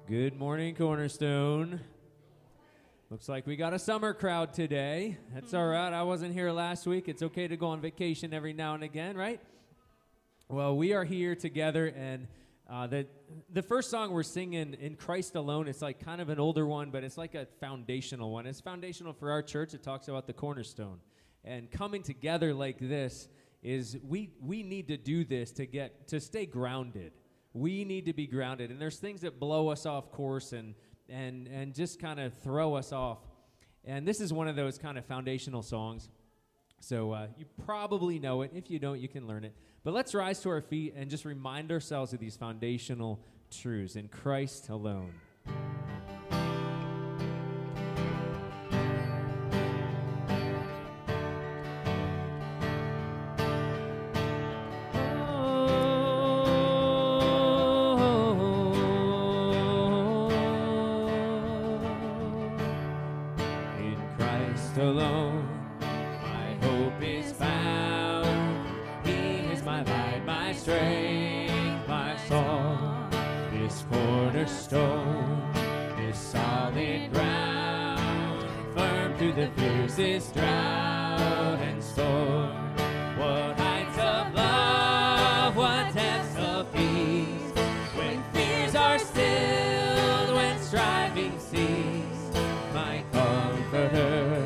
Good morning, Cornerstone. Looks like we got a summer crowd today. That's all right. I wasn't here last week. It's okay to go on vacation every now and again, right? Well, we are here together, and the first song we're singing, In Christ Alone, it's like kind of an older one, but it's like a foundational one. It's foundational for our church. It talks about the cornerstone. And coming together like this is we need to do this to stay grounded. We need to be grounded, and there's things that blow us off course and just kind of throw us off. And this is one of those kind of foundational songs. So you probably know it. If you don't, you can learn it. But let's rise to our feet and just remind ourselves of these foundational truths in Christ alone. Alone, my hope is found. He is my light, my strength, my song. This cornerstone, this solid ground, firm through the fiercest drought and storm. What heights of love, what depths of peace, when fears are stilled, when striving cease, my comforter.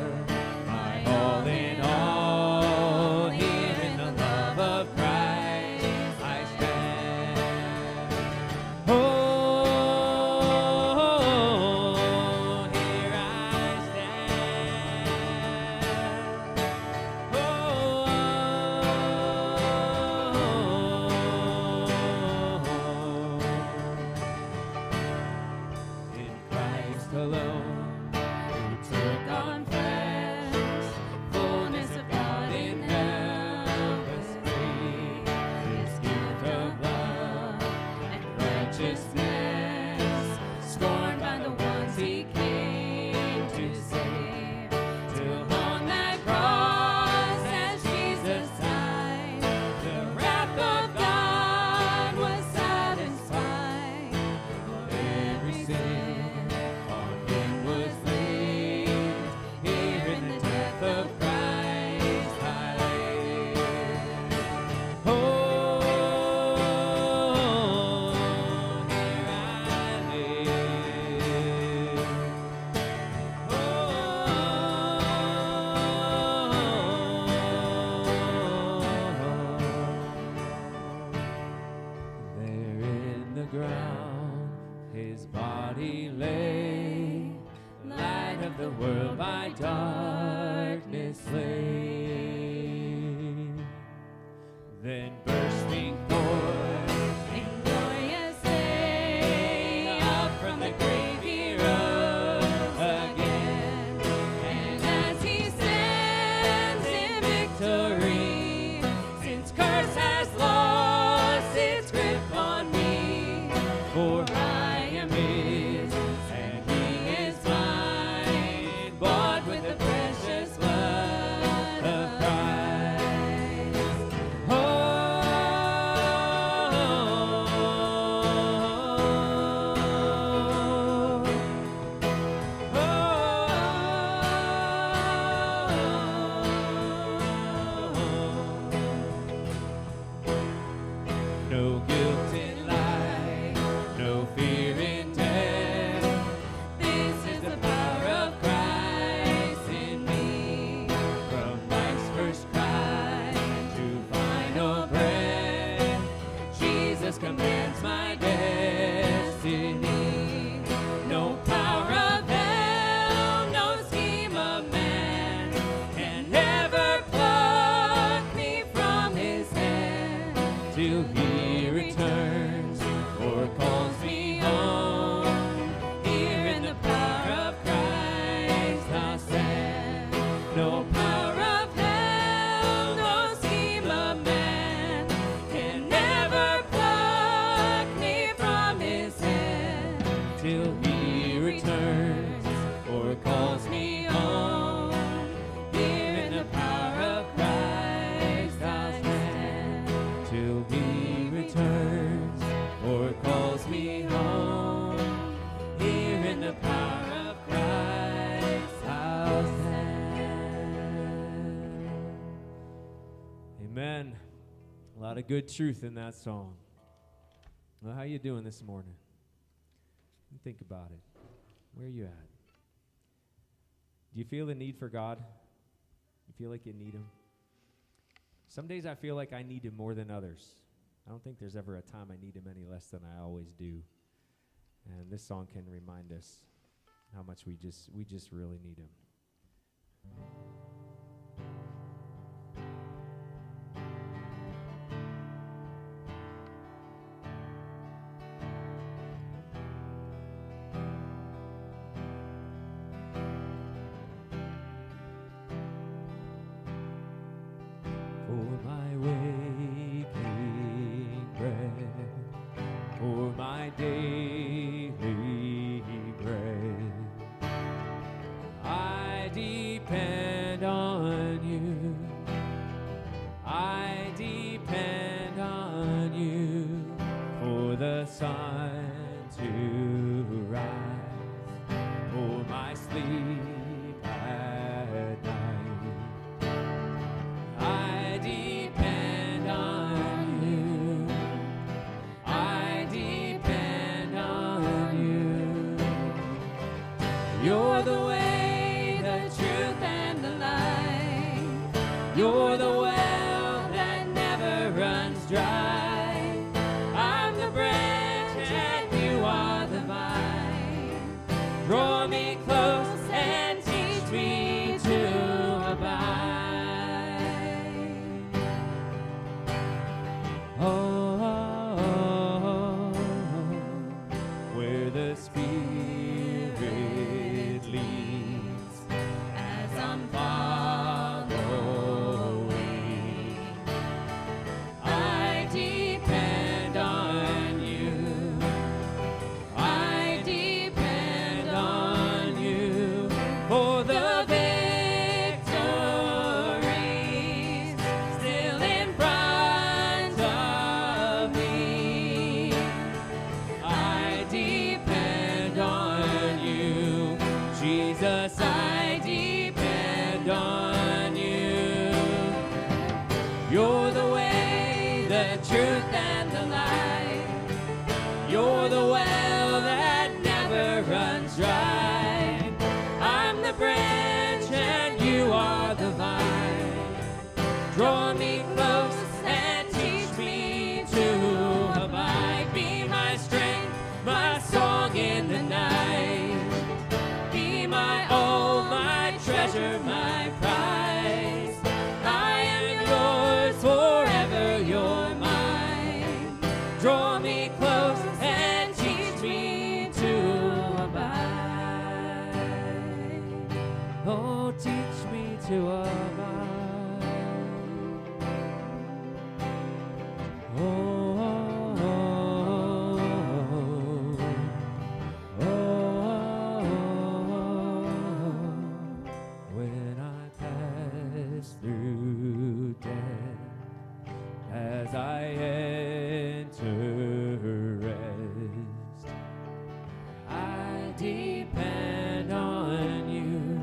Me lot of good truth in that song. Well, how you doing this morning? Think about it. Where are you at? Do you feel the need for God? You feel like you need Him? Some days I feel like I need Him more than others. I don't think there's ever a time I need Him any less than I always do. And this song can remind us how much we just really need Him. You're the way, the truth, and the light. You're the well that never runs dry. I'm the branch and you are the vine. Draw me close and teach me to abide. Oh, where the Spirit leads as I'm following. I depend on you. I depend on you for the victories still in front of me. I depend on you, Jesus. I depend on you. You're the way, the truth, and the light. You're the well that never runs dry. I'm the branch and you are the vine. Draw me close and teach me to abide. Be my strength, my song in the night. Be my all, my treasure, my prize. I am yours forever, you're mine. Draw me close and teach me to abide. Oh, teach me to abide. When I pass through death, as I enter rest, I depend on you.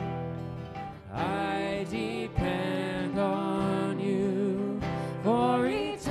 I depend on you for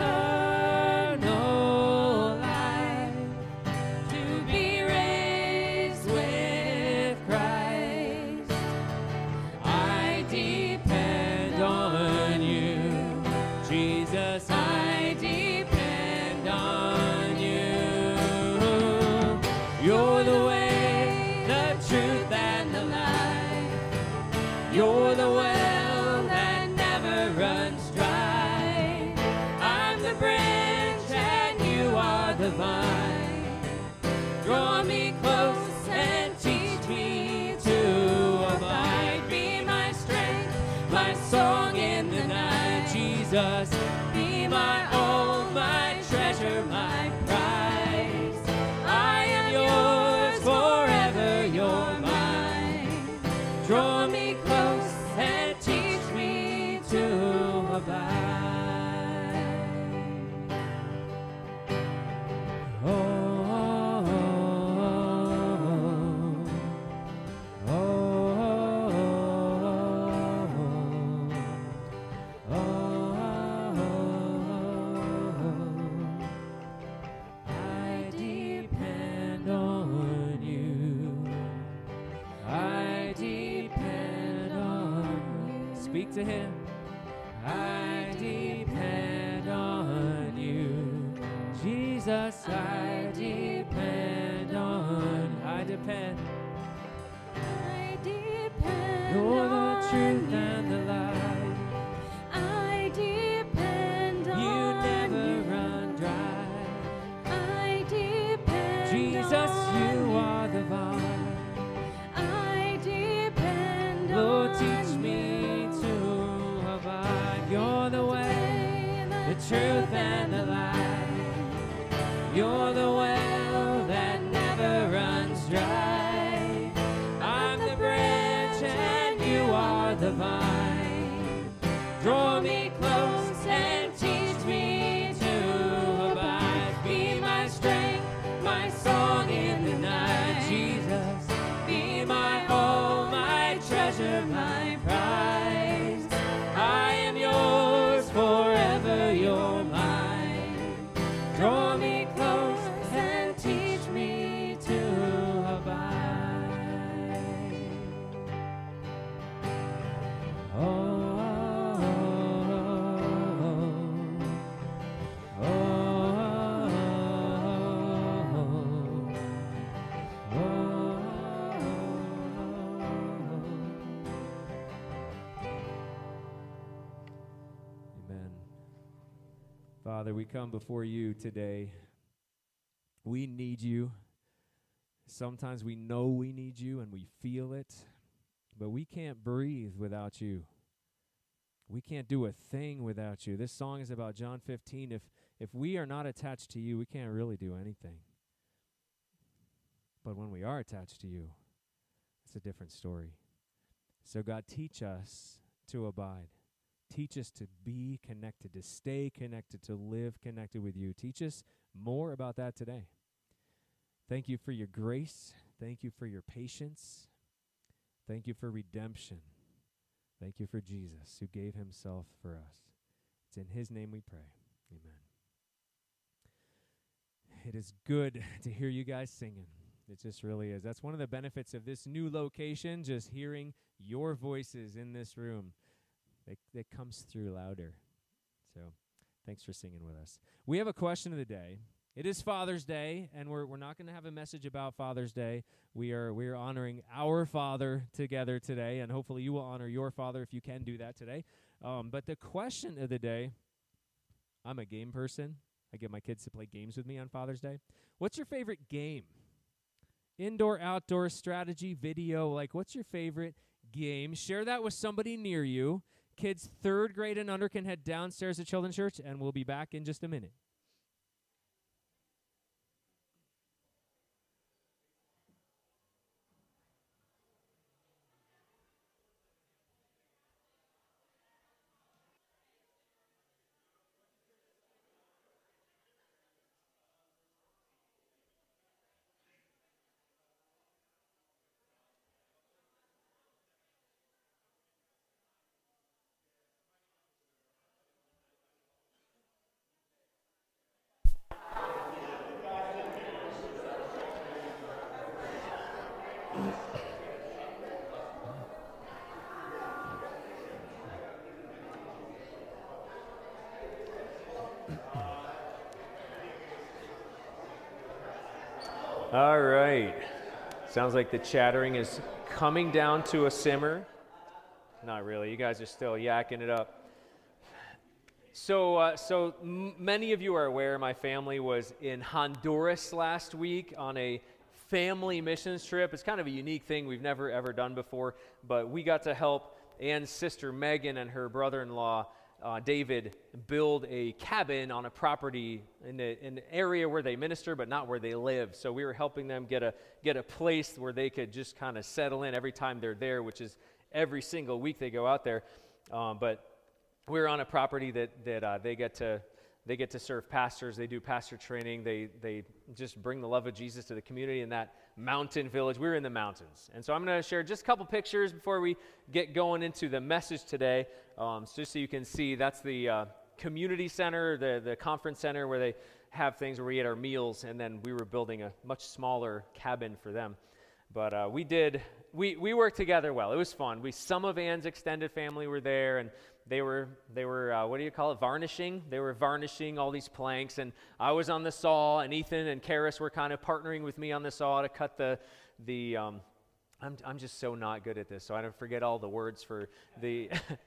eternal life, to be raised with Christ. I depend on you, Jesus. I depend on you. You're the way, the truth, and the light. You're the well that never runs dry. I'm the branch and you are the vine. Draw me close and teach me to abide. Be my strength, my song in the night, Jesus. Be my all, my treasure, my prize. I am yours forever, you're mine. Draw me close and teach me to abide. Oh, Speak to him. I depend on you. Jesus, I depend on. I depend. I depend You're the on truth you. and the light. I depend You on never you. run dry. I depend Jesus, on you are the vine. I depend Lord, on teach me to abide. You're the way, the truth, and the light. You're the well that never runs dry. I'm the branch and you are the vine. Draw me close and teach me to abide. Be my strength, my song in the night. Jesus, be my all, my treasure, my prize. I am yours forever, you're mine. Draw me close and teach me to abide. Oh, oh, oh, Amen. Father, we come before you today. We need you. Sometimes we know we need you and we feel it, but we can't breathe without you. We can't do a thing without you. This song is about John 15. If we are not attached to you, we can't really do anything. But when we are attached to you, it's a different story. So God, teach us to abide. Teach us to be connected, to stay connected, to live connected with you. Teach us more about that today. Thank you for your grace. Thank you for your patience. Thank you for redemption. Thank you for Jesus who gave himself for us. It's in his name we pray. Amen. It is good to hear you guys singing. It just really is. That's one of the benefits of this new location, just hearing your voices in this room. It comes through louder. So thanks for singing with us. We have a question of the day. It is Father's Day, and we're not going to have a message about Father's Day. We are honoring our Father together today, and hopefully you will honor your Father if you can do that today. But the question of the day, I'm a game person. I get my kids to play games with me on Father's Day. What's your favorite game? Indoor, outdoor, strategy, video, like what's your favorite game? Share that with somebody near you. Kids 3rd grade and under can head downstairs to Children's Church, and we'll be back in just a minute. All right. Sounds like the chattering is coming down to a simmer. Not really. You guys are still yakking it up. So many of you are aware my family was in Honduras last week on a family missions trip. It's kind of a unique thing we've never ever done before, but we got to help Ann's sister Megan and her brother-in-law David build a cabin on a property in an area where they minister, but not where they live. So we were helping them get a place where they could just kind of settle in every time they're there, which is every single week they go out there. But we're on a property that they get to serve pastors. They do pastor training. They just bring the love of Jesus to the community in that mountain village. We're in the mountains. And so I'm going to share just a couple pictures before we get going into the message today. Just so you can see, that's the community center, the conference center where they have things where we eat our meals, and then we were building a much smaller cabin for them. But we worked together well. It was fun. Some of Ann's extended family were there, and they were what do you call it, varnishing? They were varnishing all these planks, and I was on the saw, and Ethan and Karis were kind of partnering with me on the saw to cut I'm just so not good at this, so I don't forget all the words for the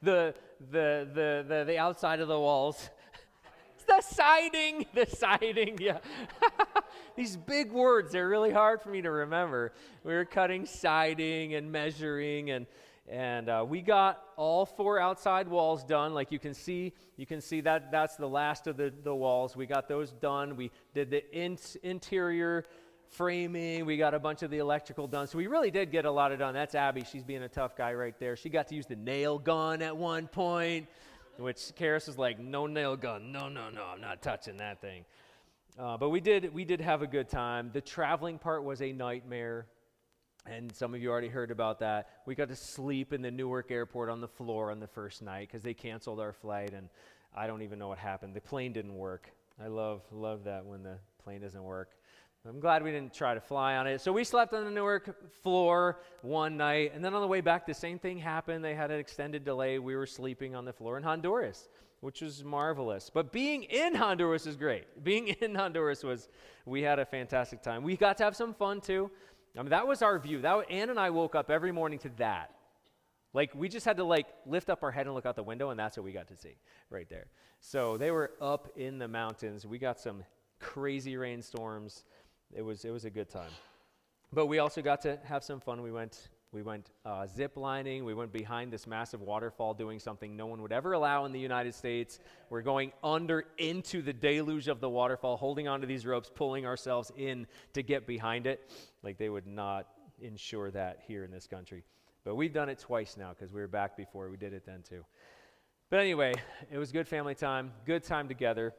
outside of the walls. The siding, yeah. These big words, they're really hard for me to remember. We were cutting siding and measuring, and we got all 4 outside walls done. Like you can see that's the last of the walls. We got those done. We did the interior framing. We got a bunch of the electrical done. So we really did get a lot done. That's Abby. She's being a tough guy right there. She got to use the nail gun at one point, which Karis was like, no nail gun. No, I'm not touching that thing. But we did have a good time. The traveling part was a nightmare, and some of you already heard about that. We got to sleep in the Newark airport on the floor on the first night because they canceled our flight, and I don't even know what happened. The plane didn't work. I love that when the plane doesn't work. I'm glad we didn't try to fly on it. So we slept on the Newark floor one night, and then on the way back, the same thing happened. They had an extended delay. We were sleeping on the floor in Honduras, which was marvelous. But being in Honduras is great. Being in Honduras we had a fantastic time. We got to have some fun, too. I mean, that was our view. Ann and I woke up every morning to that. Like, we just had to, lift up our head and look out the window, and that's what we got to see right there. So they were up in the mountains. We got some crazy rainstorms. It was a good time. But we also got to have some fun. We went zip lining. We went behind this massive waterfall doing something no one would ever allow in the United States. We're going into the deluge of the waterfall, holding onto these ropes, pulling ourselves in to get behind it. Like they would not ensure that here in this country. But we've done it twice now because we were back before. We did it then too. But anyway, it was good family time, good time together.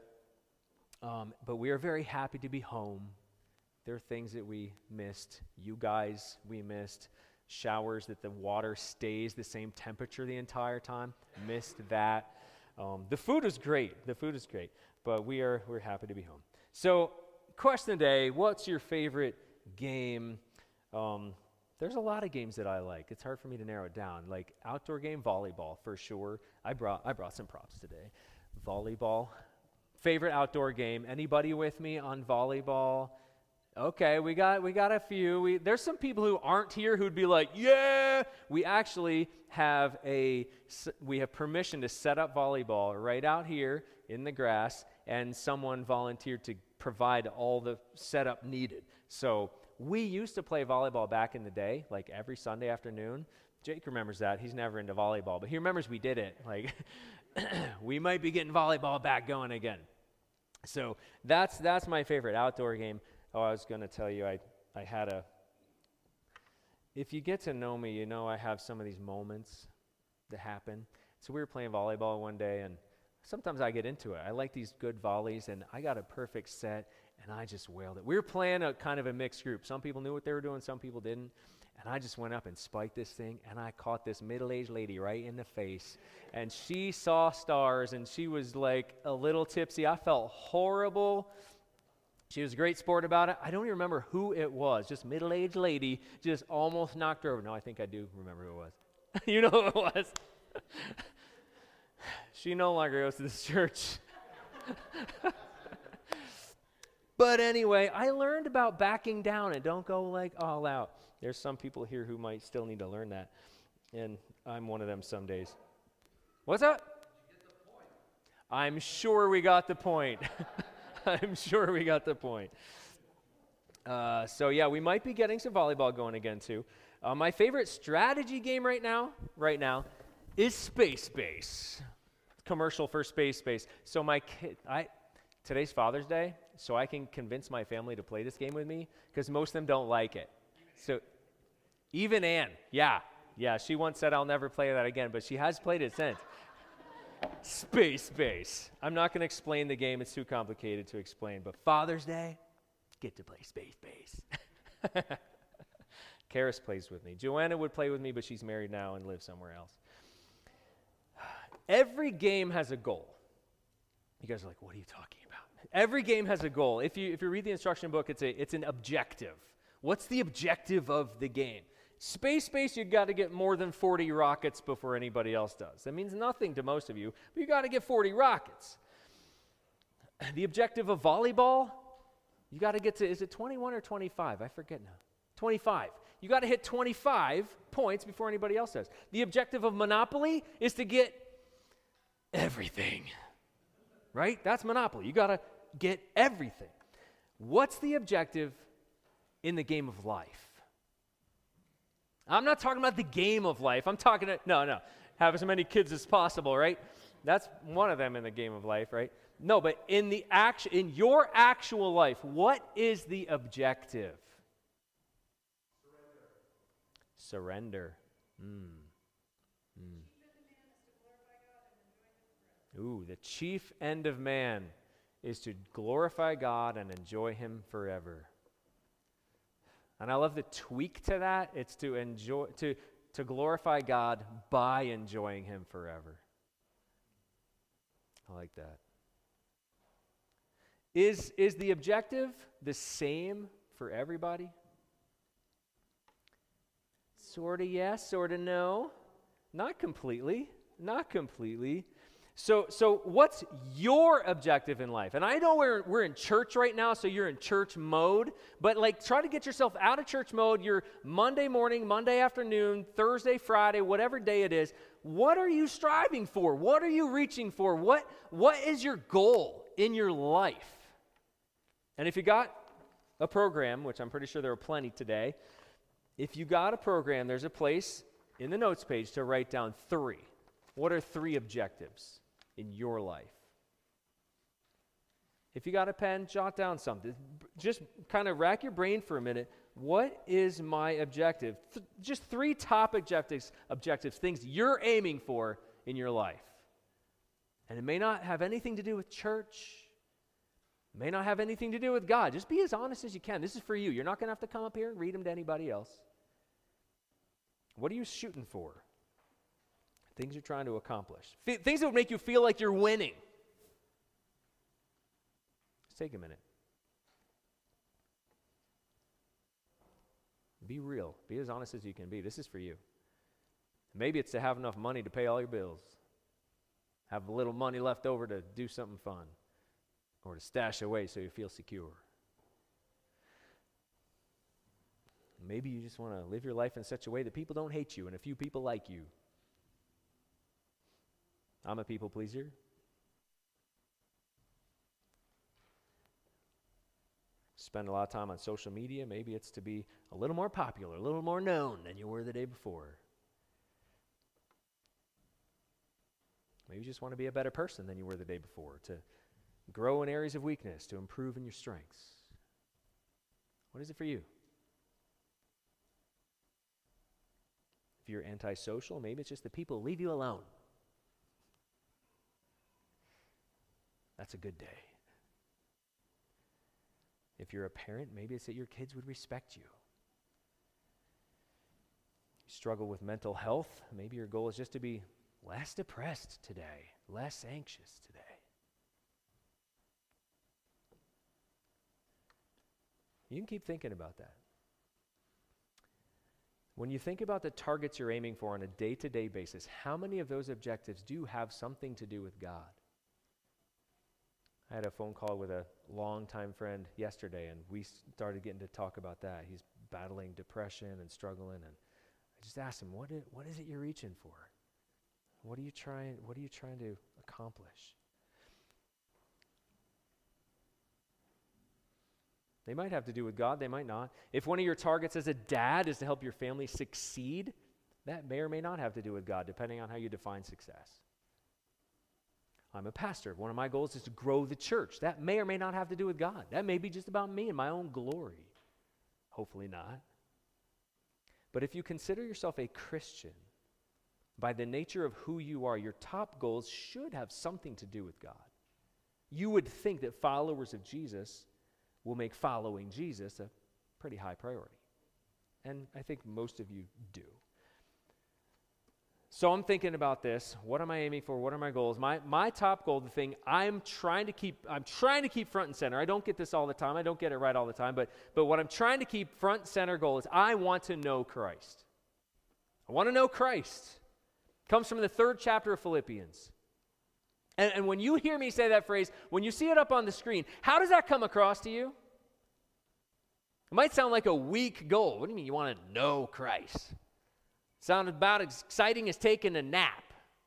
But we are very happy to be home. There are things that we missed. You guys, we missed. Showers that the water stays the same temperature the entire time. Missed that. The food was great. But we're happy to be home. So, question today, what's your favorite game? There's a lot of games that I like. It's hard for me to narrow it down. Like outdoor game, volleyball for sure. I brought some props today. Volleyball. Favorite outdoor game. Anybody with me on volleyball? Okay, we got a few. There's some people who aren't here who'd be like, yeah. We actually have permission to set up volleyball right out here in the grass, and someone volunteered to provide all the setup needed. So we used to play volleyball back in the day, like every Sunday afternoon. Jake remembers that. He's never into volleyball, but he remembers we did it. Like, we might be getting volleyball back going again. So that's my favorite outdoor game. Oh, I was going to tell you, if you get to know me, you know I have some of these moments that happen. So we were playing volleyball one day, and sometimes I get into it. I like these good volleys, and I got a perfect set, and I just wailed it. We were playing a kind of a mixed group. Some people knew what they were doing, some people didn't. And I just went up and spiked this thing, and I caught this middle-aged lady right in the face. And she saw stars, and she was like a little tipsy. I felt horrible. She was a great sport about it. I don't even remember who it was. Just middle-aged lady just almost knocked her over. No, I think I do remember who it was. You know who it was. She no longer goes to this church. But anyway, I learned about backing down and don't go like all out. There's some people here who might still need to learn that. And I'm one of them some days. What's that? I'm sure we got the point. I'm sure we got the point. So yeah, we might be getting some volleyball going again too. My favorite strategy game right now is Space Base. Commercial for Space Base. So today's Father's Day, so I can convince my family to play this game with me because most of them don't like it. So even Ann, yeah, she once said I'll never play that again, but she has played it since. Space Base. I'm not going to explain the game. It's too complicated to explain. But Father's Day, get to play Space Base. Karis plays with me. Joanna would play with me, but she's married now and lives somewhere else. Every game has a goal. You guys are like, what are you talking about? Every game has a goal. If you read the instruction book, it's an objective. What's the objective of the game? Space, you got to get more than 40 rockets before anybody else does. That means nothing to most of you, but you got to get 40 rockets. The objective of volleyball, you got to get to, is it 21 or 25? I forget now. 25. You got to hit 25 points before anybody else does. The objective of Monopoly is to get everything, right? That's Monopoly. You got to get everything. What's the objective in the game of life? I'm not talking about the game of life. I'm talking, no, have as many kids as possible, right? That's one of them in the game of life, right? No, but in your actual life, what is the objective? Surrender. Ooh, the chief end of man is to glorify God and enjoy Him forever. And I love the tweak to that. It's to glorify God by enjoying Him forever. I like that. Is the objective the same for everybody? Sort of yes, sort of no. Not completely. So what's your objective in life? And I know we're in church right now, so you're in church mode, but try to get yourself out of church mode. You're Monday morning, Monday afternoon, Thursday, Friday, whatever day it is. What are you striving for? What are you reaching for? What is your goal in your life? And if you got a program, which I'm pretty sure there are plenty today, if you got a program, there's a place in the notes page to write down 3. What are 3 objectives in your life? If you got a pen, jot down something. Just kind of rack your brain for a minute. What is my objective? Just 3 top objectives, things you're aiming for in your life. And it may not have anything to do with church. It may not have anything to do with God. Just be as honest as you can. This is for you. You're not going to have to come up here and read them to anybody else. What are you shooting for? Things you're trying to accomplish. Things that would make you feel like you're winning. Just take a minute. Be real. Be as honest as you can be. This is for you. Maybe it's to have enough money to pay all your bills. Have a little money left over to do something fun. Or to stash away so you feel secure. Maybe you just want to live your life in such a way that people don't hate you and a few people like you. I'm a people pleaser. Spend a lot of time on social media. Maybe it's to be a little more popular, a little more known than you were the day before. Maybe you just want to be a better person than you were the day before, to grow in areas of weakness, to improve in your strengths. What is it for you? If you're antisocial, maybe it's just that people leave you alone. That's a good day. If you're a parent, maybe it's that your kids would respect you. You struggle with mental health, maybe your goal is just to be less depressed today, less anxious today. You can keep thinking about that. When you think about the targets you're aiming for on a day-to-day basis, how many of those objectives do have something to do with God? I had a phone call with a longtime friend yesterday, and we started getting to talk about that. He's battling depression and struggling, and I just asked him, what is it you're reaching for? What are you trying to accomplish? They might have to do with God, they might not. If one of your targets as a dad is to help your family succeed, that may or may not have to do with God, depending on how you define success. I'm a pastor. One of my goals is to grow the church. That may or may not have to do with God. That may be just about me and my own glory. Hopefully not. But if you consider yourself a Christian, by the nature of who you are, your top goals should have something to do with God. You would think that followers of Jesus will make following Jesus a pretty high priority. And I think most of you do. So I'm thinking about this. What am I aiming for? What are my goals? My top goal, the thing I'm trying to keep front and center. I don't get this all the time. I don't get it right all the time. But what I'm trying to keep front and center goal is I want to know Christ. I want to know Christ. It comes from the 3rd chapter of Philippians. And when you hear me say that phrase, when you see it up on the screen, how does that come across to you? It might sound like a weak goal. What do you mean you want to know Christ? Sound about as exciting as taking a nap.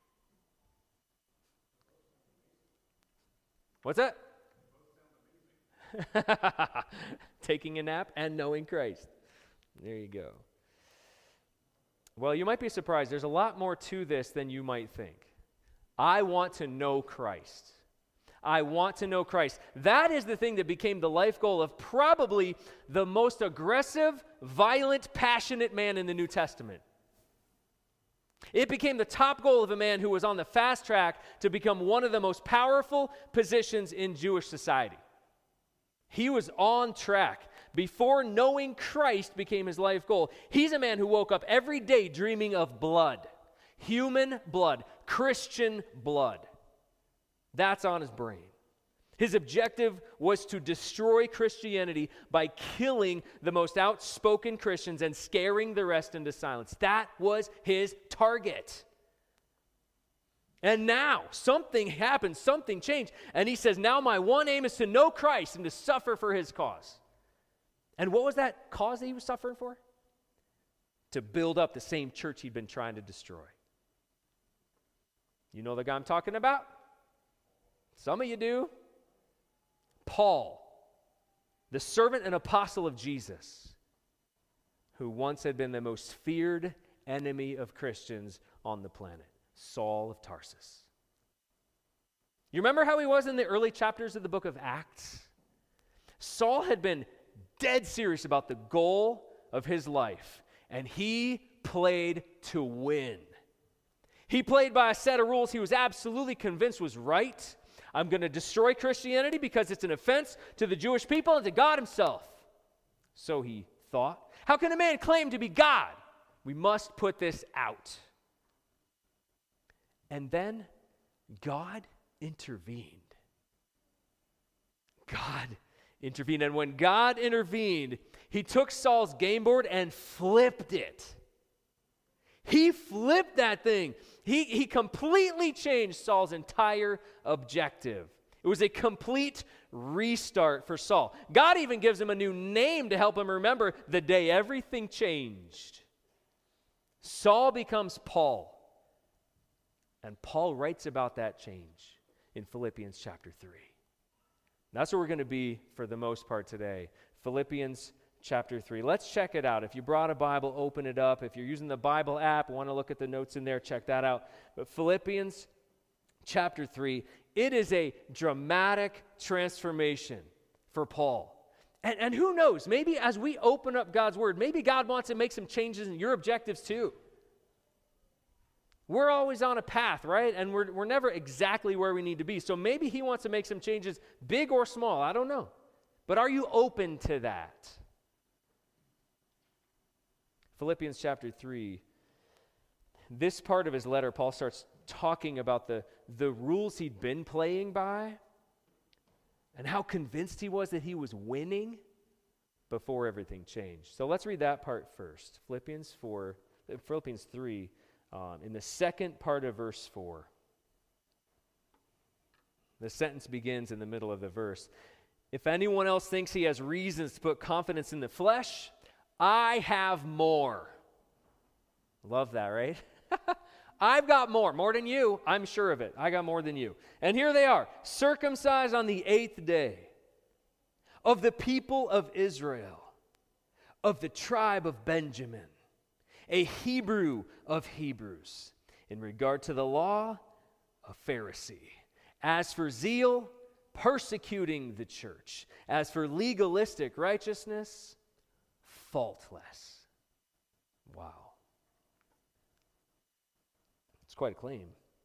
What's that? Taking a nap and knowing Christ. There you go. Well, you might be surprised. There's a lot more to this than you might think. I want to know Christ. I want to know Christ. That is the thing that became the life goal of probably the most aggressive, violent, passionate man in the New Testament. It became the top goal of a man who was on the fast track to become one of the most powerful positions in Jewish society. He was on track. Before knowing Christ became his life goal, he's a man who woke up every day dreaming of blood. Human blood. Christian blood. That's on his brain. His objective was to destroy Christianity by killing the most outspoken Christians and scaring the rest into silence. That was his target. And now something happened, something changed. And he says, now my one aim is to know Christ and to suffer for his cause. And what was that cause that he was suffering for? To build up the same church he'd been trying to destroy. You know the guy I'm talking about? Some of you do. Paul, the servant and apostle of Jesus, who once had been the most feared enemy of Christians on the planet, Saul of Tarsus. You remember how he was in the early chapters of the book of Acts? Saul had been dead serious about the goal of his life, and he played to win. He played by a set of rules he was absolutely convinced was right. I'm going to destroy Christianity because it's an offense to the Jewish people and to God himself. So he thought. How can a man claim to be God? We must put this out. And then God intervened. God intervened. And when God intervened, he took Saul's game board and flipped it. He flipped that thing. He completely changed Saul's entire objective. It was a complete restart for Saul. God even gives him a new name to help him remember the day everything changed. Saul becomes Paul. And Paul writes about that change in Philippians chapter 3. That's where we're going to be for the most part today. Philippians chapter 3. Let's check it out. If you brought a Bible, open it up. If you're using the Bible app, want to look at the notes in there, check that out. But Philippians chapter 3, it is a dramatic transformation for Paul. And who knows, maybe as we open up God's Word, maybe God wants to make some changes in your objectives too. We're always on a path, right? And we're never exactly where we need to be. So maybe he wants to make some changes, big or small, I don't know. But are you open to that? Philippians chapter 3, this part of his letter, Paul starts talking about the rules he'd been playing by and how convinced he was that he was winning before everything changed. So let's read that part first. Philippians 3, in the second part of verse 4. The sentence begins in the middle of the verse. If anyone else thinks he has reasons to put confidence in the flesh, I have more. Love that, right? I've got more than you. I'm sure of it. I got more than you. And here they are, circumcised on the 8th day, of the people of Israel, of the tribe of Benjamin, a Hebrew of Hebrews, in regard to the law, a Pharisee. As for zeal, persecuting the church. As for legalistic righteousness, faultless. Wow. It's quite a claim.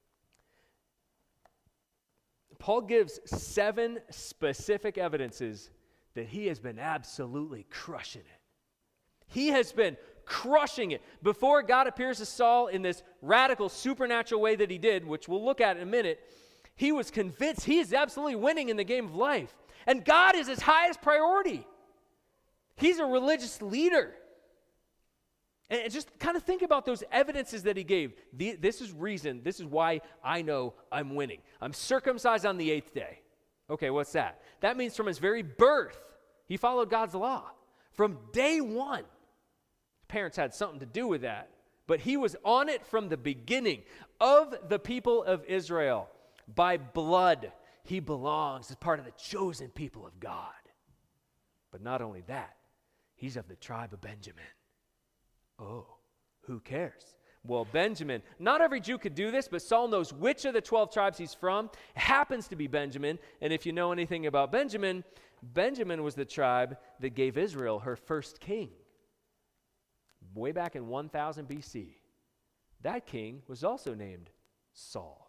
Paul gives 7 specific evidences that he has been absolutely crushing it. He has been crushing it. Before God appears to Saul in this radical supernatural way that he did, which we'll look at in a minute, he was convinced he is absolutely winning in the game of life. And God is his highest priority. He's a religious leader. And just kind of think about those evidences that he gave. This is why I know I'm winning. I'm circumcised on the 8th day. Okay, what's that? That means from his very birth, he followed God's law. From day one, parents had something to do with that. But he was on it from the beginning. Of the people of Israel, by blood, he belongs as part of the chosen people of God. But not only that, he's of the tribe of Benjamin. Oh, who cares? Well, Benjamin, not every Jew could do this, but Saul knows which of the 12 tribes he's from. It happens to be Benjamin. And if you know anything about Benjamin, Benjamin was the tribe that gave Israel her first king. Way back in 1000 BC. That king was also named Saul.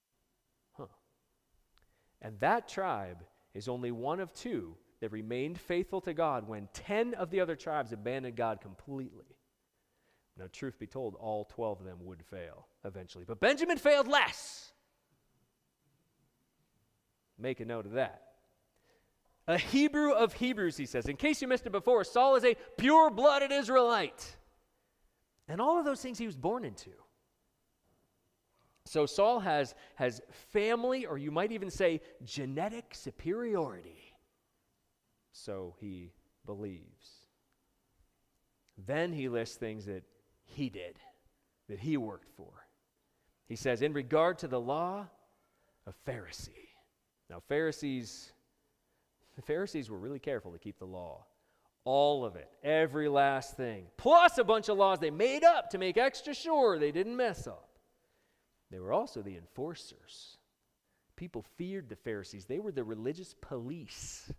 And that tribe is only one of 2 that remained faithful to God when 10 of the other tribes abandoned God completely. Now, truth be told, all 12 of them would fail eventually. But Benjamin failed less. Make a note of that. A Hebrew of Hebrews, he says. In case you missed it before, Saul is a pure-blooded Israelite. And all of those things he was born into. So Saul has family, or you might even say genetic superiority. So he believes. Then he lists things that he did, that he worked for. He says, in regard to the law, a Pharisee. Now, the Pharisees were really careful to keep the law. All of it, every last thing. Plus a bunch of laws they made up to make extra sure they didn't mess up. They were also the enforcers. People feared the Pharisees. They were the religious police.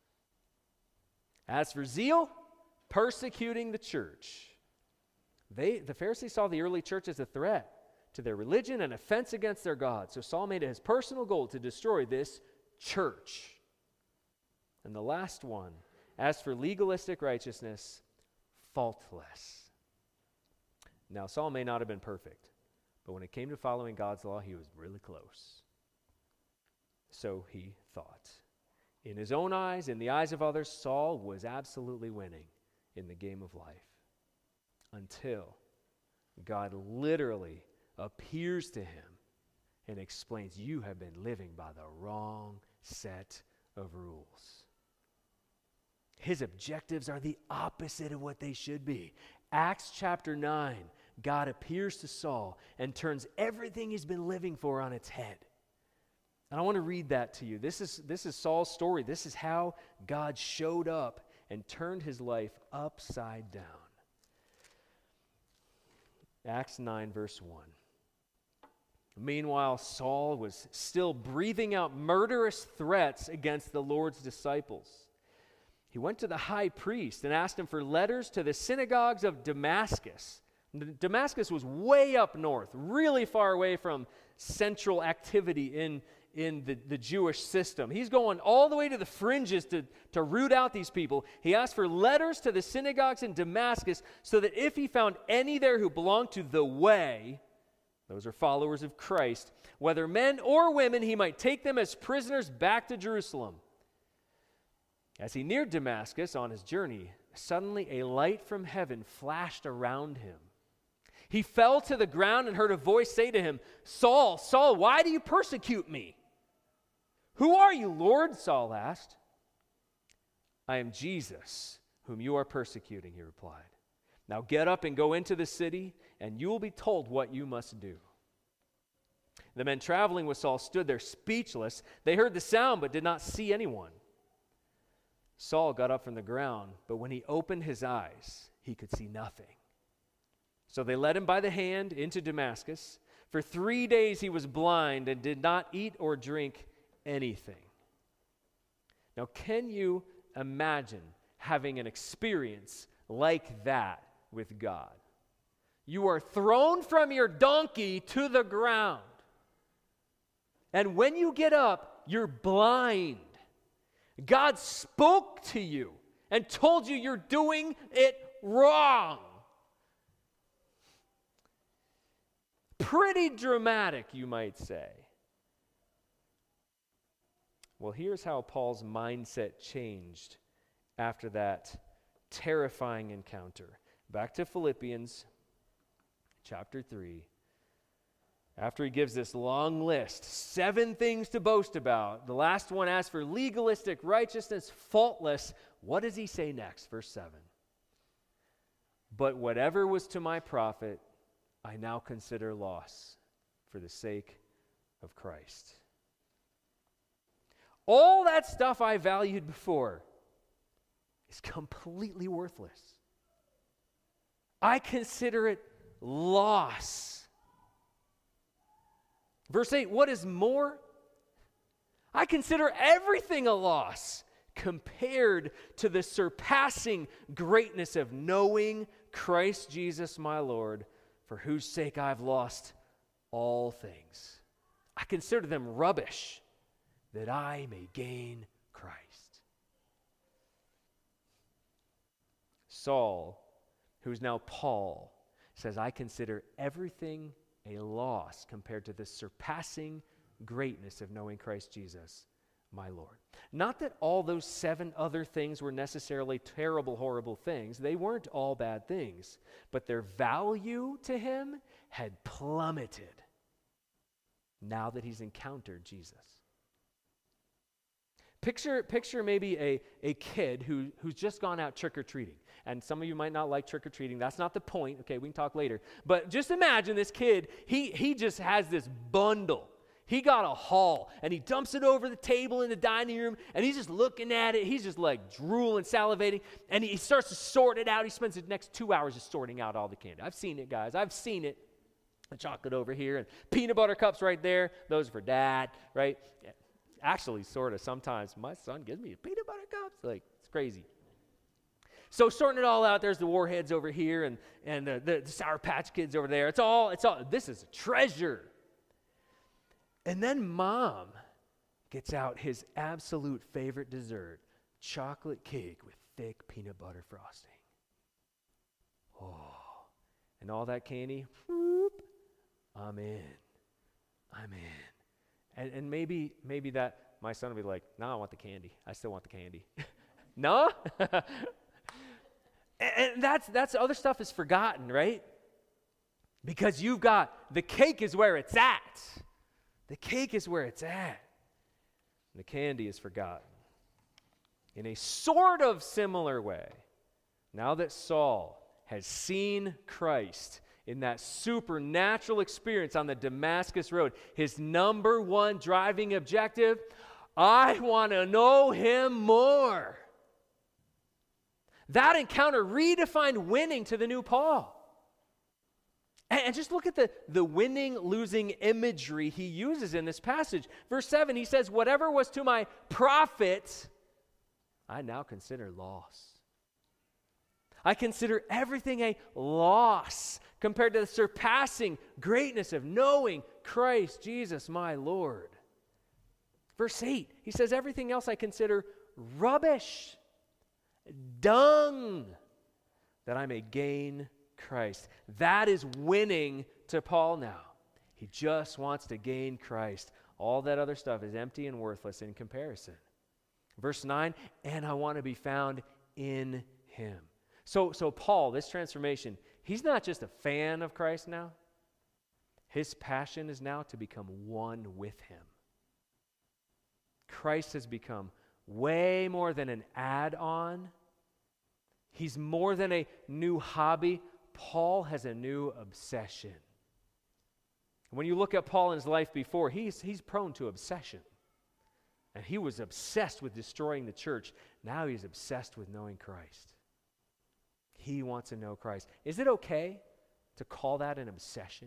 As for zeal, persecuting the church. The Pharisees saw the early church as a threat to their religion and offense against their God. So Saul made it his personal goal to destroy this church. And the last one, as for legalistic righteousness, faultless. Now, Saul may not have been perfect, but when it came to following God's law, he was really close. So he thought. In his own eyes, in the eyes of others, Saul was absolutely winning in the game of life. Until God literally appears to him and explains, you have been living by the wrong set of rules. His objectives are the opposite of what they should be. Acts chapter 9, God appears to Saul and turns everything he's been living for on its head. And I want to read that to you. This is Saul's story. This is how God showed up and turned his life upside down. Acts 9, verse 1. Meanwhile, Saul was still breathing out murderous threats against the Lord's disciples. He went to the high priest and asked him for letters to the synagogues of Damascus. Damascus was way up north, really far away from central activity in the Jewish system. He's going all the way to the fringes to root out these people. He asked for letters to the synagogues in Damascus so that if he found any there who belonged to the way, those are followers of Christ, whether men or women, he might take them as prisoners back to Jerusalem. As he neared Damascus on his journey, suddenly a light from heaven flashed around him. He fell to the ground and heard a voice say to him, Saul, Saul, why do you persecute me? Who are you, Lord? Saul asked. I am Jesus, whom you are persecuting, he replied. Now get up and go into the city, and you will be told what you must do. The men traveling with Saul stood there speechless. They heard the sound but did not see anyone. Saul got up from the ground, but when he opened his eyes, he could see nothing. So they led him by the hand into Damascus. For 3 days he was blind and did not eat or drink anything. Now, can you imagine having an experience like that with God? You are thrown from your donkey to the ground. And when you get up, you're blind. God spoke to you and told you you're doing it wrong. Pretty dramatic, you might say. Well, here's how Paul's mindset changed after that terrifying encounter. Back to Philippians chapter 3. After he gives this long list, 7 things to boast about, the last one asks for legalistic righteousness, faultless. What does he say next? Verse 7. But whatever was to my profit, I now consider loss for the sake of Christ. All that stuff I valued before is completely worthless. I consider it loss. Verse 8, what is more? I consider everything a loss compared to the surpassing greatness of knowing Christ Jesus my Lord, for whose sake I've lost all things. I consider them rubbish, that I may gain Christ. Saul, who's now Paul, says, I consider everything a loss compared to the surpassing greatness of knowing Christ Jesus, my Lord. Not that all those 7 other things were necessarily terrible, horrible things. They weren't all bad things. But their value to him had plummeted now that he's encountered Jesus. Picture maybe a kid who's just gone out trick-or-treating. And some of you might not like trick-or-treating. That's not the point. Okay, we can talk later. But just imagine this kid, he just has this bundle. He got a haul, and he dumps it over the table in the dining room, and he's just looking at it. He's just like drooling, salivating, and he starts to sort it out. He spends the next 2 hours just sorting out all the candy. I've seen it, guys. I've seen it. The chocolate over here, and peanut butter cups right there. Those are for Dad, right? Actually, sort of, sometimes my son gives me peanut butter cups. Like, it's crazy. So sorting it all out, there's the Warheads over here and the Sour Patch Kids over there. It's all, this is a treasure. And then Mom gets out his absolute favorite dessert, chocolate cake with thick peanut butter frosting. Oh, and all that candy, whoop, I'm in. And maybe that my son will be like, no, I want the candy. I still want the candy. No? And that's other stuff is forgotten, right? Because you've got, the cake is where it's at. The cake is where it's at. And the candy is forgotten. In a sort of similar way, now that Saul has seen Christ in that supernatural experience on the Damascus Road, his number one driving objective, I want to know him more. That encounter redefined winning to the new Paul. And just look at the winning, losing imagery he uses in this passage. Verse 7, he says, whatever was to my profit, I now consider loss. I consider everything a loss compared to the surpassing greatness of knowing Christ Jesus my Lord. Verse 8, he says, everything else I consider rubbish, dung, that I may gain Christ. That is winning to Paul now. He just wants to gain Christ. All that other stuff is empty and worthless in comparison. Verse 9, and I want to be found in him. So Paul, this transformation, he's not just a fan of Christ now. His passion is now to become one with him. Christ has become way more than an add-on. He's more than a new hobby. Paul has a new obsession. When you look at Paul in his life before, he's prone to obsession. And he was obsessed with destroying the church. Now he's obsessed with knowing Christ. He wants to know Christ. Is it okay to call that an obsession?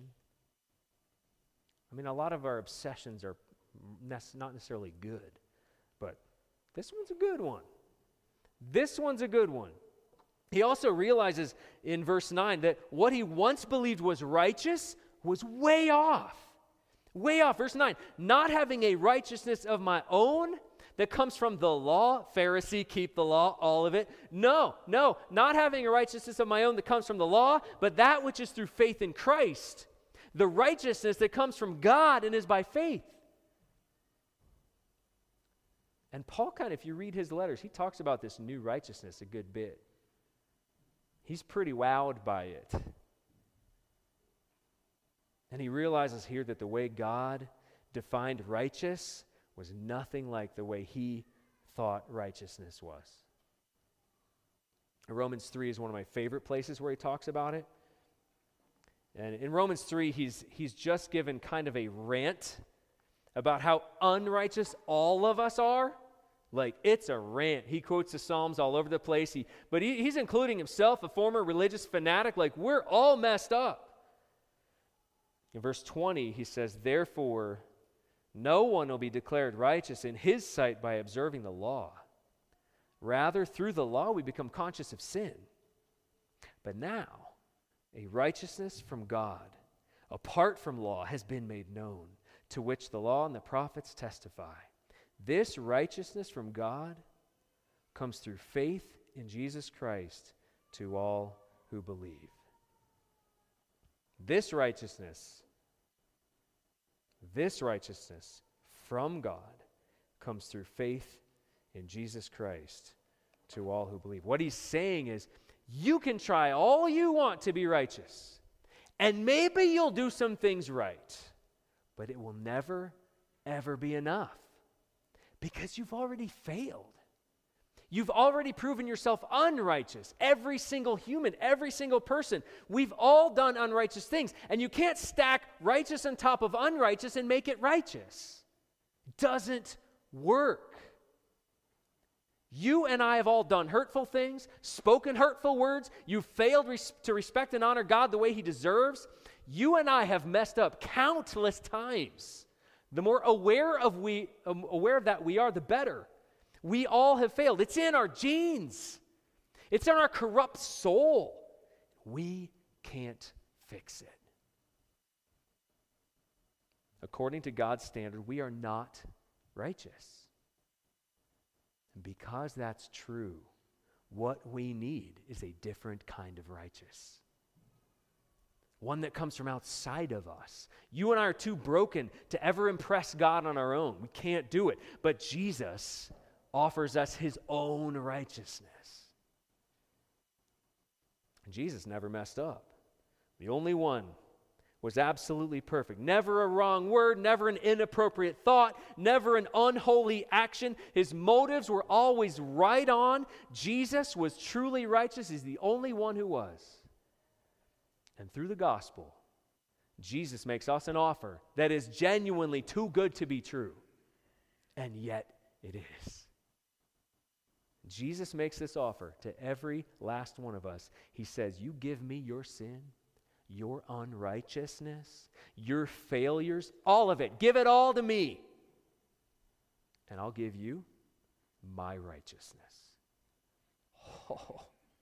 I mean, a lot of our obsessions are not necessarily good, but this one's a good one. This one's a good one. He also realizes in verse 9 that what he once believed was righteous was way off. Way off. Verse 9, not having a righteousness of my own that comes from the law. Pharisee, keep the law, all of it. No, not having a righteousness of my own that comes from the law, but that which is through faith in Christ. The righteousness that comes from God and is by faith. And Paul if you read his letters, he talks about this new righteousness a good bit. He's pretty wowed by it. And he realizes here that the way God defined righteous was nothing like the way he thought righteousness was. Romans 3 is one of my favorite places where he talks about it. And in Romans 3, he's just given kind of a rant about how unrighteous all of us are. Like, it's a rant. He quotes the Psalms all over the place. But he's including himself, a former religious fanatic. Like, we're all messed up. In verse 20, he says, therefore, no one will be declared righteous in his sight by observing the law. Rather, through the law, we become conscious of sin. But now, a righteousness from God, apart from law, has been made known, to which the law and the prophets testify. This righteousness from God comes through faith in Jesus Christ to all who believe. This righteousness from God comes through faith in Jesus Christ to all who believe. What he's saying is, you can try all you want to be righteous, and maybe you'll do some things right, but it will never, ever be enough. Because you've already failed. You've already proven yourself unrighteous. Every single human, every single person. We've all done unrighteous things. And you can't stack righteous on top of unrighteous and make it righteous. It doesn't work. You and I have all done hurtful things, spoken hurtful words. You've failed to respect and honor God the way He deserves. You and I have messed up countless times. The more aware of that we are, the better. We all have failed. It's in our genes. It's in our corrupt soul. We can't fix it. According to God's standard, we are not righteous. And because that's true, what we need is a different kind of righteous. One that comes from outside of us. You and I are too broken to ever impress God on our own. We can't do it. But Jesus offers us His own righteousness. And Jesus never messed up. The only one was absolutely perfect. Never a wrong word, never an inappropriate thought, never an unholy action. His motives were always right on. Jesus was truly righteous. He's the only one who was. And through the gospel, Jesus makes us an offer that is genuinely too good to be true. And yet it is. Jesus makes this offer to every last one of us. He says, you give me your sin, your unrighteousness, your failures, all of it. Give it all to me. And I'll give you my righteousness. Oh.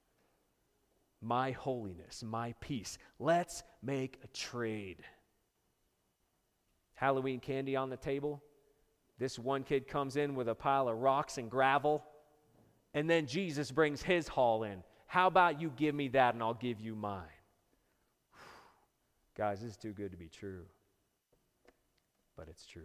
My holiness, my peace. Let's make a trade. Halloween candy on the table. This one kid comes in with a pile of rocks and gravel, and then Jesus brings his haul in. How about you give me that and I'll give you mine? Guys, this is too good to be true. But it's true.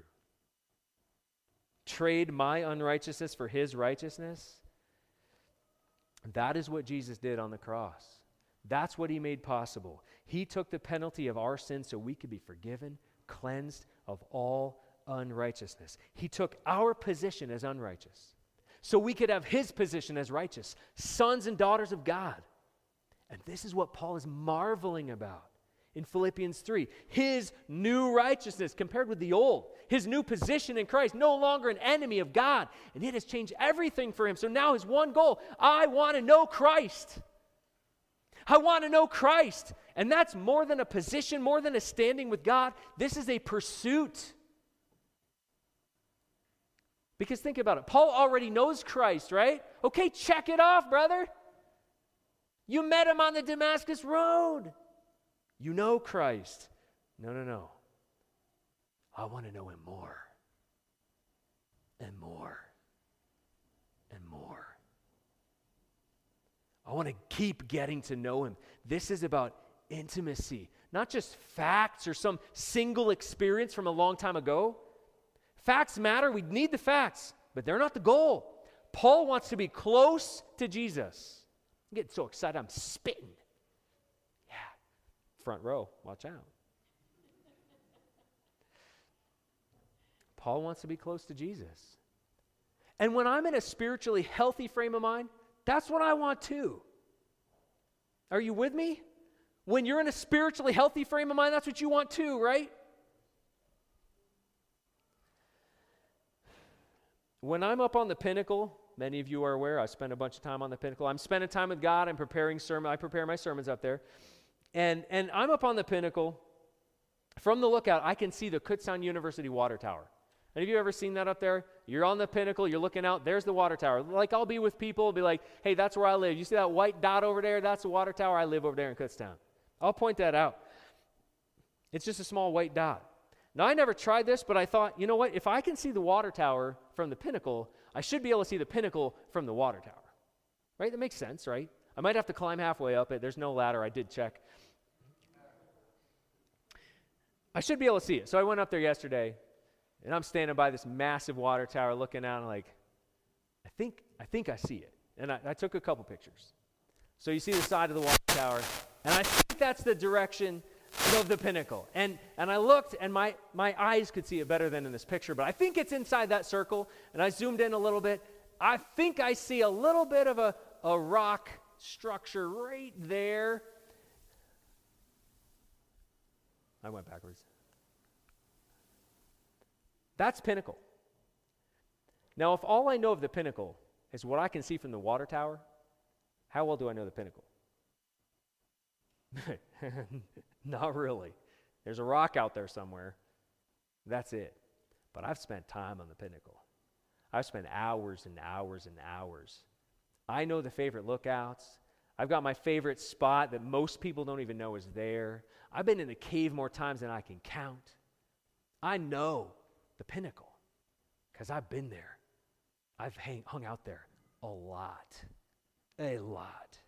Trade my unrighteousness for His righteousness. That is what Jesus did on the cross. That's what He made possible. He took the penalty of our sin so we could be forgiven, cleansed of all unrighteousness. He took our position as unrighteous so we could have His position as righteous, sons and daughters of God. And this is what Paul is marveling about in Philippians 3. His new righteousness compared with the old. His new position in Christ, no longer an enemy of God. And it has changed everything for him. So now his one goal, I want to know Christ. I want to know Christ. And that's more than a position, more than a standing with God. This is a pursuit. Because think about it. Paul already knows Christ, right? Okay, check it off, brother. You met Him on the Damascus Road. You know Christ. No. I want to know Him more and more I want to keep getting to know him. This is about intimacy, not just facts or some single experience from a long time ago. Facts matter. We need the facts, but they're not the goal. Paul wants to be close to Jesus. I'm getting so excited, I'm spitting. Yeah, front row, watch out. Paul wants to be close to Jesus. And when I'm in a spiritually healthy frame of mind, that's what I want too. Are you with me? When you're in a spiritually healthy frame of mind, that's what you want too, right? When I'm up on the pinnacle, many of you are aware, I spend a bunch of time on the pinnacle. I'm spending time with God. I'm preparing sermon. I prepare my sermons up there. And I'm up on the pinnacle. From the lookout, I can see the Kutztown University water tower. Any of you ever seen that up there? You're on the pinnacle, you're looking out, there's the water tower. Like, I'll be with people, be like, hey, that's where I live. You see that white dot over there? That's the water tower. I live over there in Kutztown. I'll point that out. It's just a small white dot. Now, I never tried this, but I thought, you know what? If I can see the water tower from the pinnacle, I should be able to see the pinnacle from the water tower. Right? That makes sense, right? I might have to climb halfway up it. There's no ladder. I did check. I should be able to see it. So I went up there yesterday, and I'm standing by this massive water tower looking out, and like, I think I see it. And I took a couple pictures. So you see the side of the water tower, and I think that's the direction of the pinnacle. And I looked, and my eyes could see it better than in this picture, but I think it's inside that circle, and I zoomed in a little bit. I think I see a little bit of a rock structure right there. I went backwards. That's pinnacle. Now, if all I know of the pinnacle is what I can see from the water tower, how well do I know the pinnacle? Not really. There's a rock out there somewhere. That's it. But I've spent time on the pinnacle. I've spent hours and hours and hours. I know the favorite lookouts. I've got my favorite spot that most people don't even know is there. I've been in the cave more times than I can count. I know the pinnacle because I've been there. I've hung out there a lot. A lot.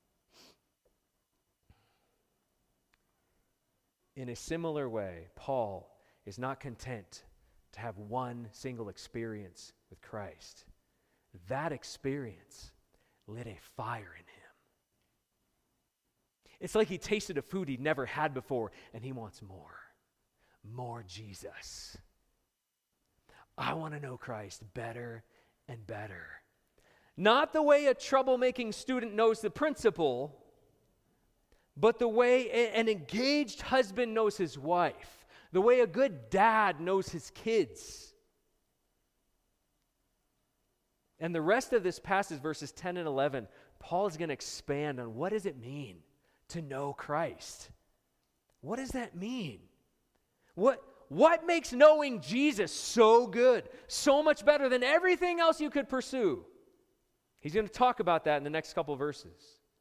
In a similar way, Paul is not content to have one single experience with Christ. That experience lit a fire in him. It's like he tasted a food he'd never had before, and he wants more. More Jesus. I want to know Christ better and better. Not the way a troublemaking student knows the principal, but the way an engaged husband knows his wife, the way a good dad knows his kids. And the rest of this passage, verses 10 and 11, Paul is going to expand on what does it mean to know Christ? What does that mean? What makes knowing Jesus so good, so much better than everything else you could pursue? He's going to talk about that in the next couple verses.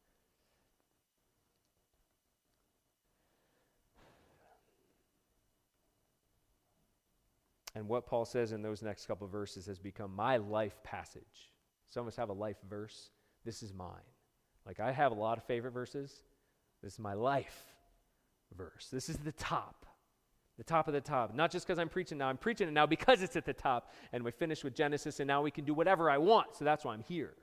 And what Paul says in those next couple verses has become my life passage. Some of us have a life verse. This is mine. Like, I have a lot of favorite verses. This is my life verse. This is the top of the top. Not just because I'm preaching now. I'm preaching it now because it's at the top. And we finished with Genesis, and now we can do whatever I want. So that's why I'm here.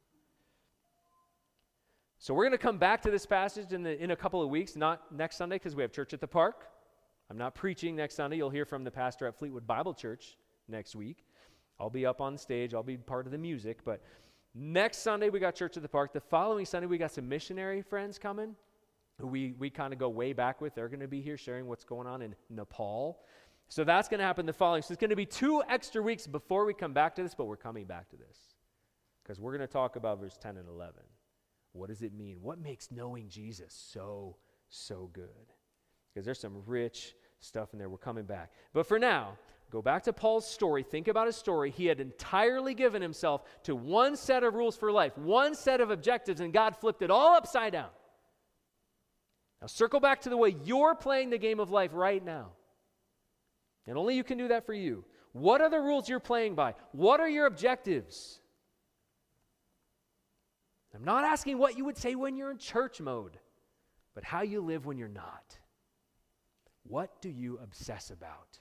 So we're going to come back to this passage in a couple of weeks, not next Sunday because we have church at the park. I'm not preaching next Sunday. You'll hear from the pastor at Fleetwood Bible Church next week. I'll be up on stage. I'll be part of the music. But next Sunday, we got church at the park. The following Sunday, we got some missionary friends coming who we kind of go way back with. They're going to be here sharing what's going on in Nepal. So that's going to happen the following. So it's going to be 2 extra weeks before we come back to this, but we're coming back to this because we're going to talk about verse 10 and 11. What does it mean? What makes knowing Jesus so, so good? Because there's some rich stuff in there. We're coming back. But for now, go back to Paul's story. Think about his story. He had entirely given himself to one set of rules for life, one set of objectives, and God flipped it all upside down. Now circle back to the way you're playing the game of life right now. And only you can do that for you. What are the rules you're playing by? What are your objectives? I'm not asking what you would say when you're in church mode, but how you live when you're not. What do you obsess about?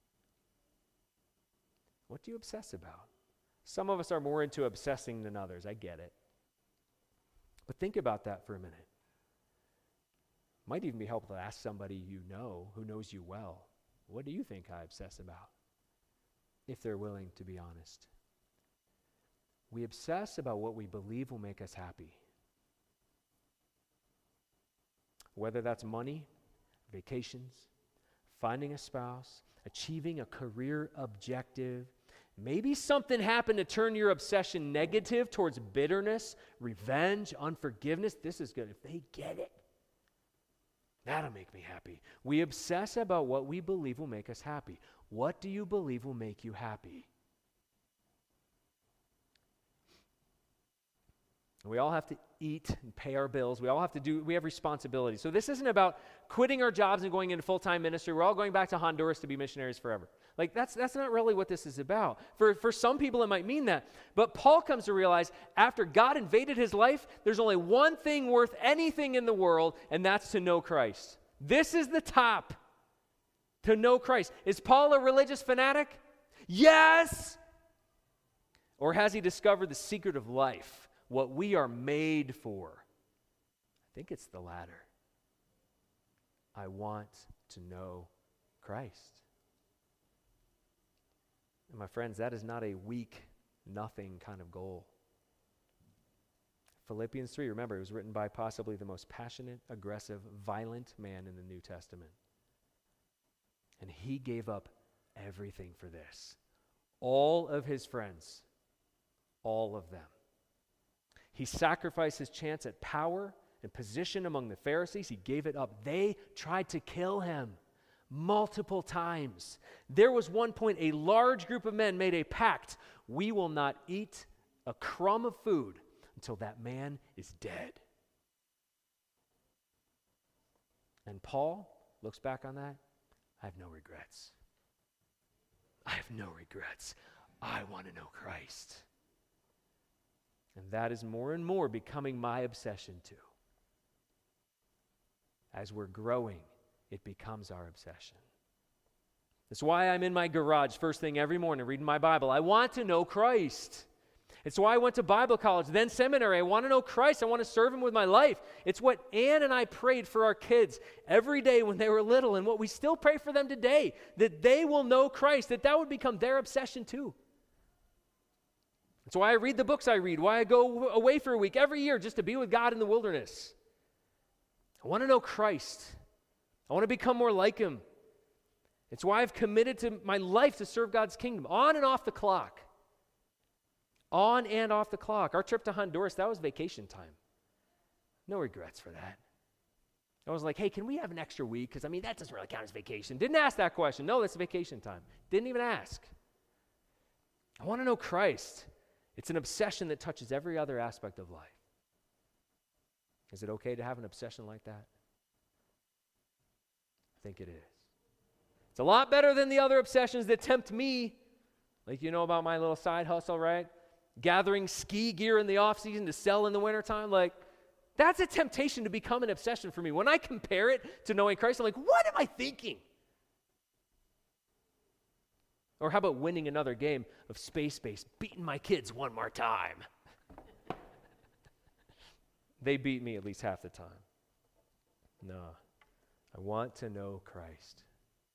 What do you obsess about? Some of us are more into obsessing than others. I get it. But think about that for a minute. Might even be helpful to ask somebody you know who knows you well, what do you think I obsess about? If they're willing to be honest. We obsess about what we believe will make us happy. Whether that's money, vacations, finding a spouse, achieving a career objective. Maybe something happened to turn your obsession negative towards bitterness, revenge, unforgiveness. This is good. If they get it, that'll make me happy. We obsess about what we believe will make us happy. What do you believe will make you happy? We all have to eat and pay our bills. We have responsibilities. So this isn't about quitting our jobs and going into full-time ministry. We're all going back to Honduras to be missionaries forever. Like that's not really what this is about. For some people it might mean that. But Paul comes to realize after God invaded his life, there's only one thing worth anything in the world, and that's to know Christ. This is the top. To know Christ. Is Paul a religious fanatic? Yes! Or has he discovered the secret of life? What we are made for? I think it's the latter. I want to know Christ. And my friends, that is not a weak, nothing kind of goal. Philippians 3, remember, it was written by possibly the most passionate, aggressive, violent man in the New Testament. And he gave up everything for this. All of his friends, all of them. He sacrificed his chance at power and position among the Pharisees. He gave it up. They tried to kill him multiple times. There was one point a large group of men made a pact. We will not eat a crumb of food until that man is dead. And Paul looks back on that. I have no regrets. I have no regrets. I want to know Christ. And that is more and more becoming my obsession too. As we're growing, it becomes our obsession. That's why I'm in my garage first thing every morning reading my Bible. I want to know Christ. It's why I went to Bible college, then seminary. I want to know Christ. I want to serve him with my life. It's what Ann and I prayed for our kids every day when they were little, and what we still pray for them today, that they will know Christ, that would become their obsession too. That's why I read the books I read, why I go away for a week every year just to be with God in the wilderness. I want to know Christ. I want to become more like him. It's why I've committed to my life to serve God's kingdom, on and off the clock. On and off the clock. Our trip to Honduras, that was vacation time. No regrets for that. I was like, hey, can we have an extra week? Because, that doesn't really count as vacation. Didn't ask that question. No, that's vacation time. Didn't even ask. I want to know Christ. It's an obsession that touches every other aspect of life. Is it okay to have an obsession like that? I think it is. It's a lot better than the other obsessions that tempt me. Like you know about my little side hustle, right? Gathering ski gear in the off season to sell in the wintertime. Like, that's a temptation to become an obsession for me. When I compare it to knowing Christ, I'm like, what am I thinking? Or how about winning another game of Space Base, beating my kids one more time? They beat me at least half the time. No, I want to know Christ.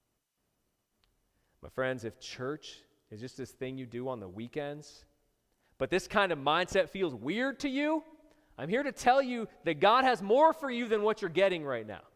My friends, if church is just this thing you do on the weekends, but this kind of mindset feels weird to you, I'm here to tell you that God has more for you than what you're getting right now.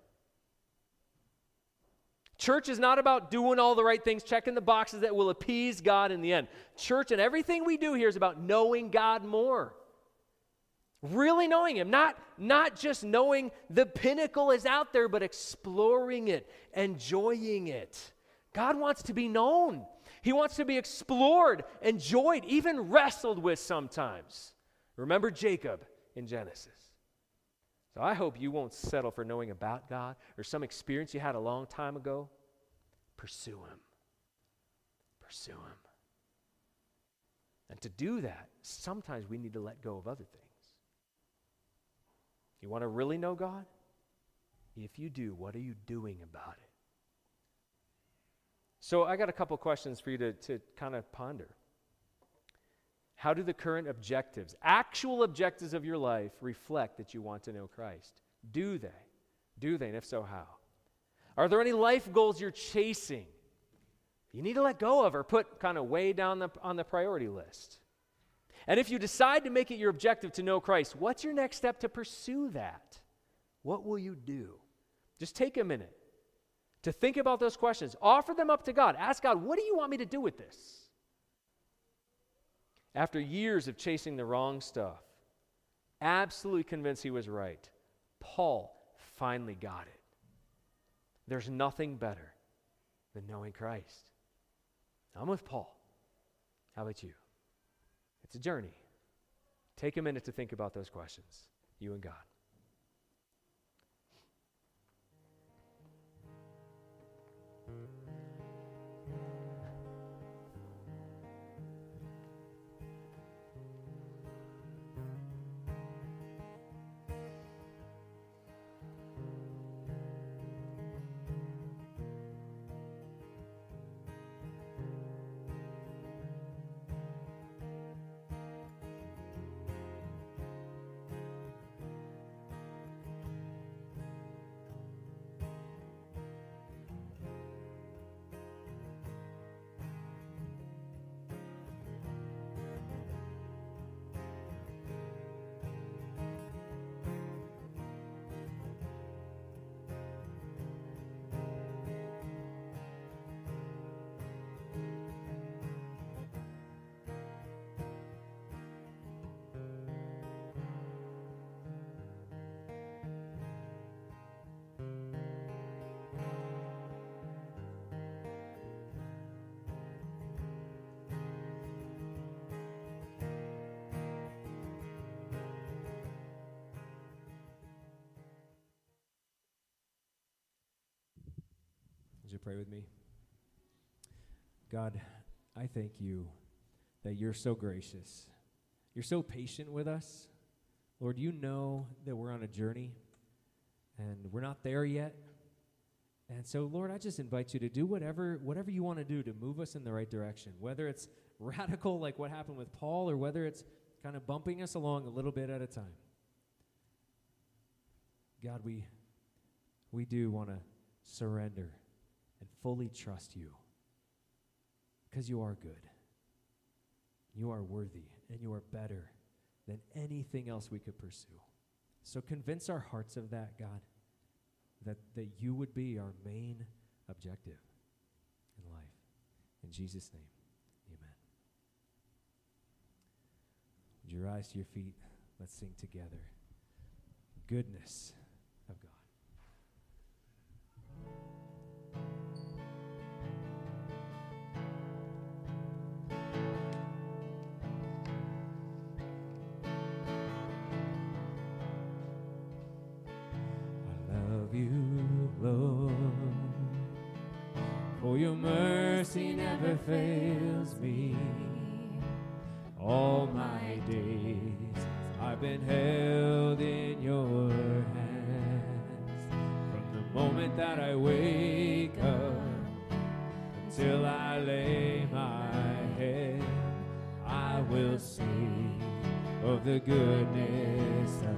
Church is not about doing all the right things, checking the boxes that will appease God in the end. Church and everything we do here is about knowing God more. Really knowing him. Not just knowing the pinnacle is out there, but exploring it, enjoying it. God wants to be known. He wants to be explored, enjoyed, even wrestled with sometimes. Remember Jacob in Genesis. So I hope you won't settle for knowing about God or some experience you had a long time ago. Pursue him. Pursue him. And to do that, sometimes we need to let go of other things. You want to really know God? If you do, what are you doing about it? So I got a couple questions for you to kind of ponder. How do the current objectives, actual objectives of your life, reflect that you want to know Christ? Do they? Do they? And if so, how? Are there any life goals you're chasing you need to let go of or put kind of way down on the priority list? And if you decide to make it your objective to know Christ, what's your next step to pursue that? What will you do? Just take a minute to think about those questions. Offer them up to God. Ask God, what do you want me to do with this? After years of chasing the wrong stuff, absolutely convinced he was right, Paul finally got it. There's nothing better than knowing Christ. I'm with Paul. How about you? It's a journey. Take a minute to think about those questions, you and God. Would you pray with me? God, I thank you that you're so gracious. You're so patient with us. Lord, you know that we're on a journey and we're not there yet. And so, Lord, I just invite you to do whatever you want to do to move us in the right direction, whether it's radical like what happened with Paul or whether it's kind of bumping us along a little bit at a time. God, we do want to surrender and fully trust you because you are good. You are worthy, and you are better than anything else we could pursue. So convince our hearts of that, God, that you would be our main objective in life. In Jesus' name, amen. Would you rise to your feet? Let's sing together. Goodness of God. For your mercy never fails me. All my days I've been held in your hands. From the moment that I wake up until I lay my head, I will sing of the goodness of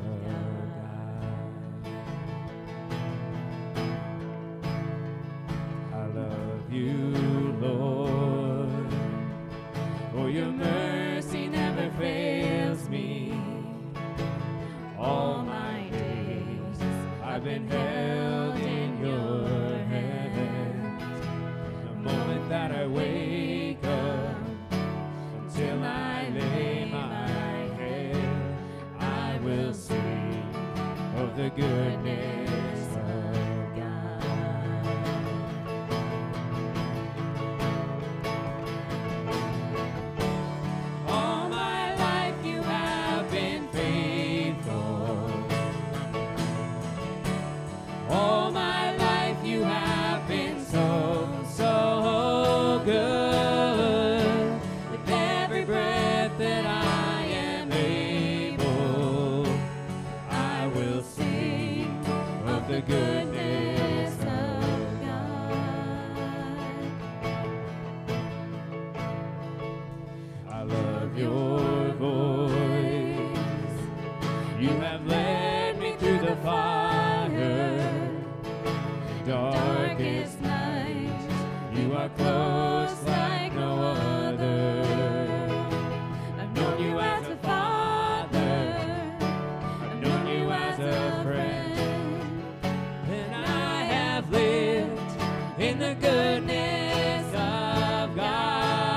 you, Lord, for your mercy never fails me. All my days I've been held in your hands. The moment that I wake up until I lay my head, I will sing of the goodness of God. Will of the goodness of I love your voice. You have led me through the fire, darkest night. You are close like no other. I've known you as a father. I've known you as a friend. And I have lived in the goodness of God.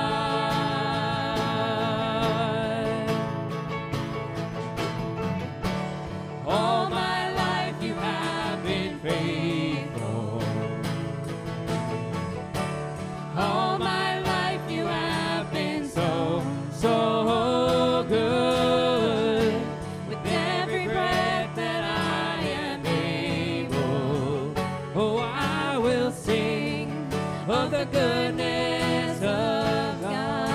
All my life you have been faithful. All my life you have been so, so good. With every breath that I am able, oh, I will sing of the goodness of God.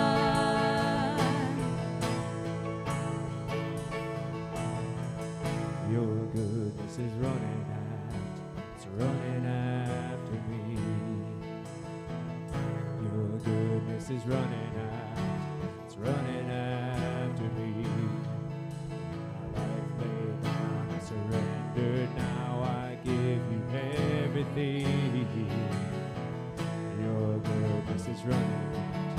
Your goodness is running after me. Your goodness is running after me. My life laid down, I surrendered, now I give you everything. Your goodness is running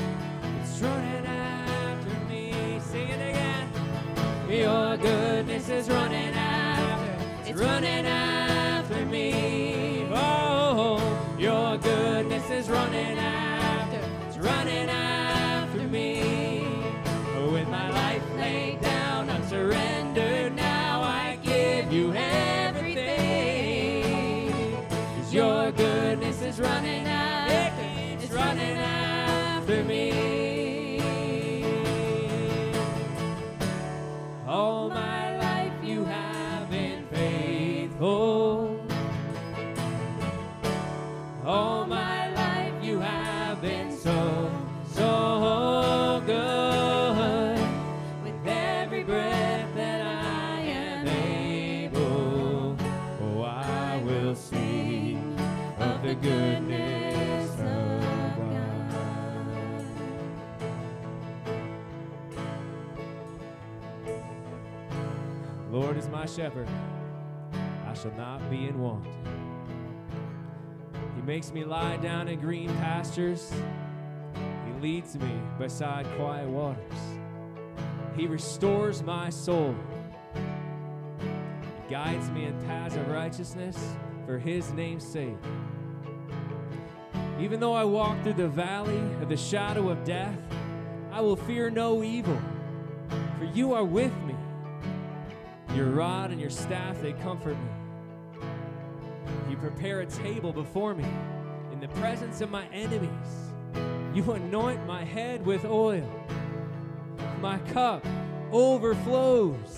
after me. Sing it again. Your goodness is running after me. Oh, your goodness is running after me. With my life laid down, I'm surrendered, now I give you everything. 'Cause your goodness is running after me. All my life you have been faithful. All my life you have been so, so good. With every breath that I am able, oh, I will sing of the goodness of God. Lord is my shepherd, I shall not be in want. He makes me lie down in green pastures. He leads me beside quiet waters. He restores my soul. He guides me in paths of righteousness for his name's sake. Even though I walk through the valley of the shadow of death, I will fear no evil, for you are with me. Your rod and your staff, they comfort me. You prepare a table before me in the presence of my enemies. You anoint my head with oil. My cup overflows.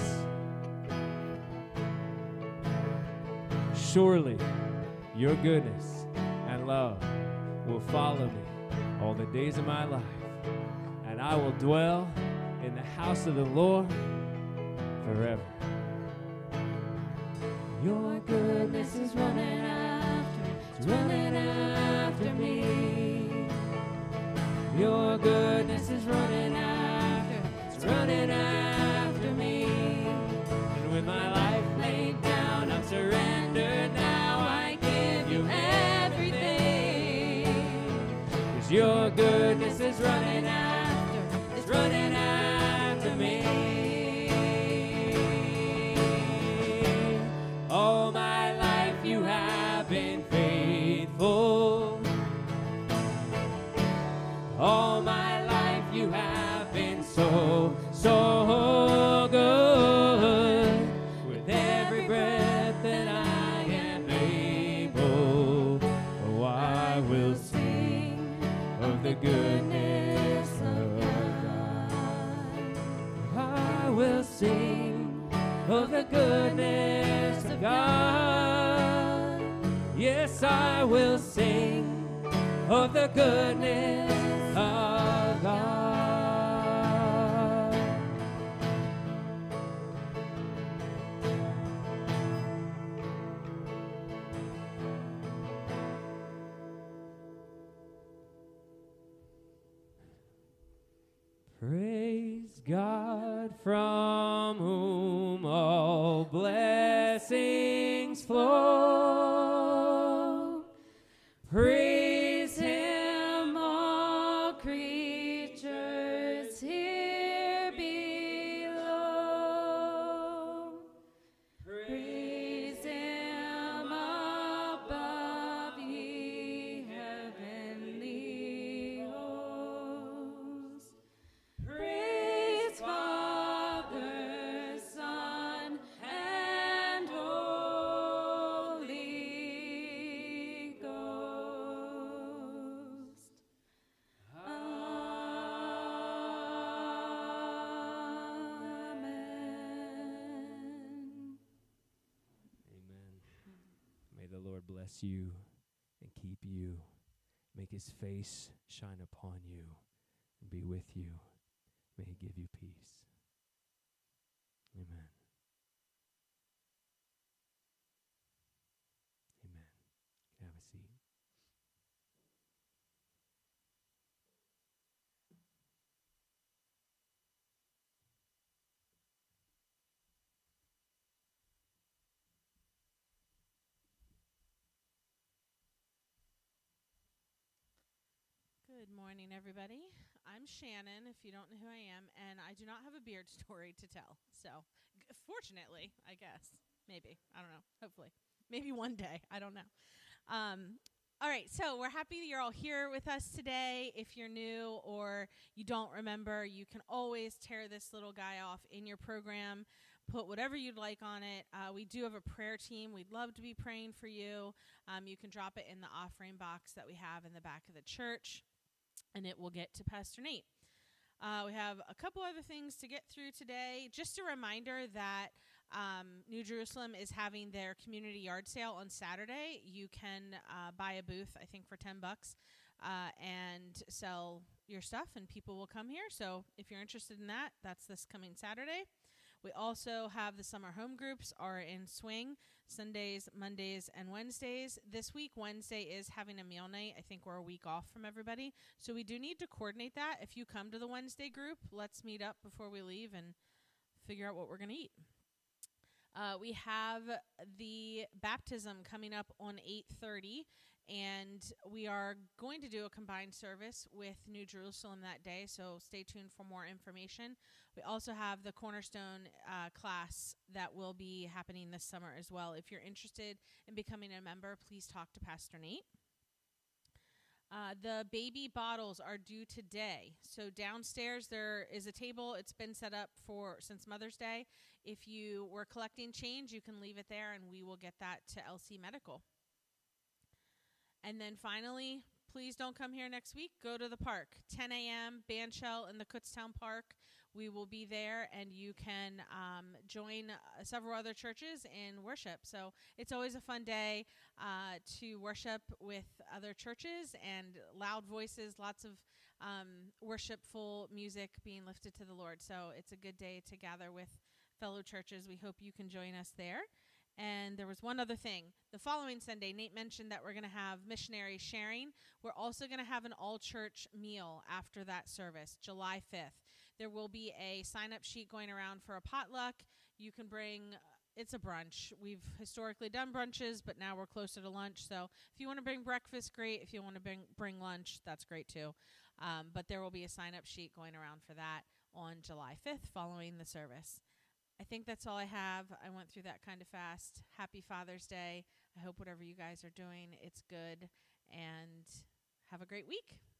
Surely your goodness and love will follow me all the days of my life, and I will dwell in the house of the Lord forever. Your goodness is running after me. Your goodness is running after me. And with my life laid down, I'm surrendered, now I give you everything. 'Cause your goodness is running after me. All my life you have been faithful. All my life you have been so, so good. With every breath that I am able, oh, I will sing of the goodness of God. I will sing of the goodness of God. Yes, I will sing of the goodness of God. God from whom all blessings flow. Praise him, all creatures here below. Praise him above, ye heavenly hosts. Praise Father, Son, and Holy Ghost. Amen. Amen. May the Lord bless you and keep you. Make his face shine upon you and be with you. May he give you peace. Amen. Amen. You can have a seat. Good morning, everybody. I'm Shannon, if you don't know who I am, and I do not have a beard story to tell. So, fortunately, I guess. Maybe. I don't know. Hopefully. Maybe one day. I don't know. All right, so we're happy that you're all here with us today. If you're new or you don't remember, you can always tear this little guy off in your program. Put whatever you'd like on it. We do have a prayer team. We'd love to be praying for you. You can drop it in the offering box that we have in the back of the church, and it will get to Pastor Nate. We have a couple other things to get through today. Just a reminder that New Jerusalem is having their community yard sale on Saturday. You can buy a booth, I think, for $10 and sell your stuff, and people will come here. So if you're interested in that, that's this coming Saturday. We also have the summer home groups are in swing Sundays, Mondays, and Wednesdays. This week, Wednesday is having a meal night. I think we're a week off from everybody. So we do need to coordinate that. If you come to the Wednesday group, let's meet up before we leave and figure out what we're going to eat. We have the baptism coming up on 8:30, and we are going to do a combined service with New Jerusalem that day, so stay tuned for more information. We also have the Cornerstone class that will be happening this summer as well. If you're interested in becoming a member, please talk to Pastor Nate. The baby bottles are due today. So downstairs there is a table. It's been set up since Mother's Day. If you were collecting change, you can leave it there, and we will get that to LC Medical. And then finally, please don't come here next week. Go to the park. 10 a.m., bandshell in the Kutztown Park. We will be there, and you can join several other churches in worship. So it's always a fun day to worship with other churches and loud voices, lots of worshipful music being lifted to the Lord. So it's a good day to gather with fellow churches. We hope you can join us there. And there was one other thing. The following Sunday, Nate mentioned that we're going to have missionary sharing. We're also going to have an all-church meal after that service, July 5th. There will be a sign-up sheet going around for a potluck. You can bring, it's a brunch. We've historically done brunches, but now we're closer to lunch. So if you want to bring breakfast, great. If you want to bring lunch, that's great too. But there will be a sign-up sheet going around for that on July 5th following the service. I think that's all I have. I went through that kind of fast. Happy Father's Day. I hope whatever you guys are doing, it's good. And have a great week.